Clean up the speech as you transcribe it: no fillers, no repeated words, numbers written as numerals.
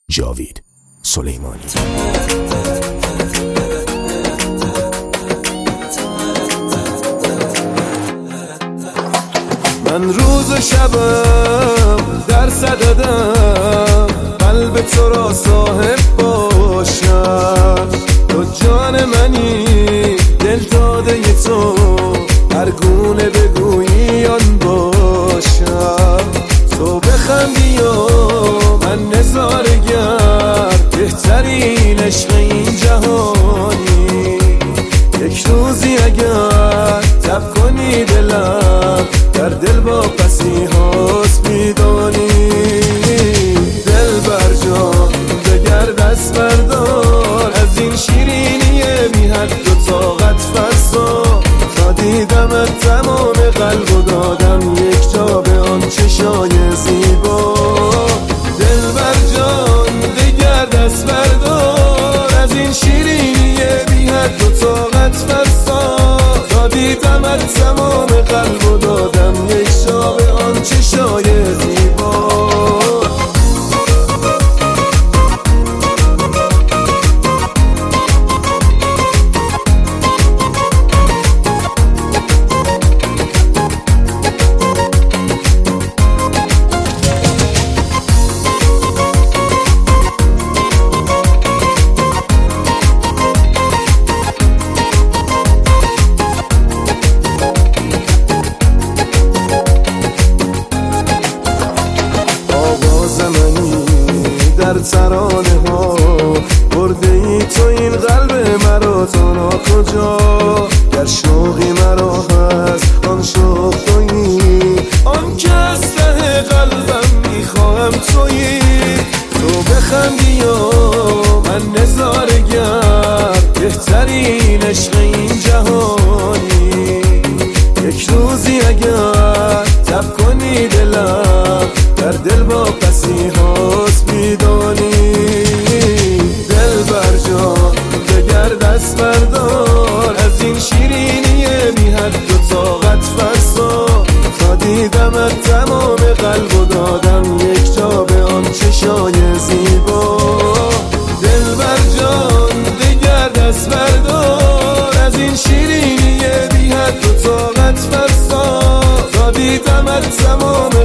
جاوید سلیمانی. من روز و شبم در صددم، قلب تو را صاحب باشم. تو جان منی، دل داده تو، هر گونه بگویی آن باشم. تو بخندی و من نظارگر، بهترین عشق این جهانی. یک روزی اگر تب کنی دلم، در دل با پسی هاست میدانی. دل بر جان دگر دست بردار، از این شیرینی بی حد و طاقت فرسا. تا دیدمت تمام قلب و دادم یک جا به آن چشای زیبا. دل بر جان دگر دست بردار، از این شیرینی بی حد و طاقت فرسا. تا دیدمت تمام قلب و دادم یک جا به آن چشای زیبا. در ترانه ها برده ای تو این قلب مرا تا ناکجا. گر شوقی مرا هست آن شوق تویی، آن که از ته قلبم میخواهم تویی. تو بخندی و من نظارگر، بهترین عشق این جهانی. یک روزی اگر تب کنی دلم، در دل با پسی هاست میدانی. دل بر جان دگر دست بردار، از این شیرینی بی حد و طاقت فرسا. تا دیدمت تمام قلب و دادم یک جا به آن چشای زیبا. دل بر جان دگر دست بردار، از این شیرینی بی حد و طاقت فرسا. تا دیدمت تمام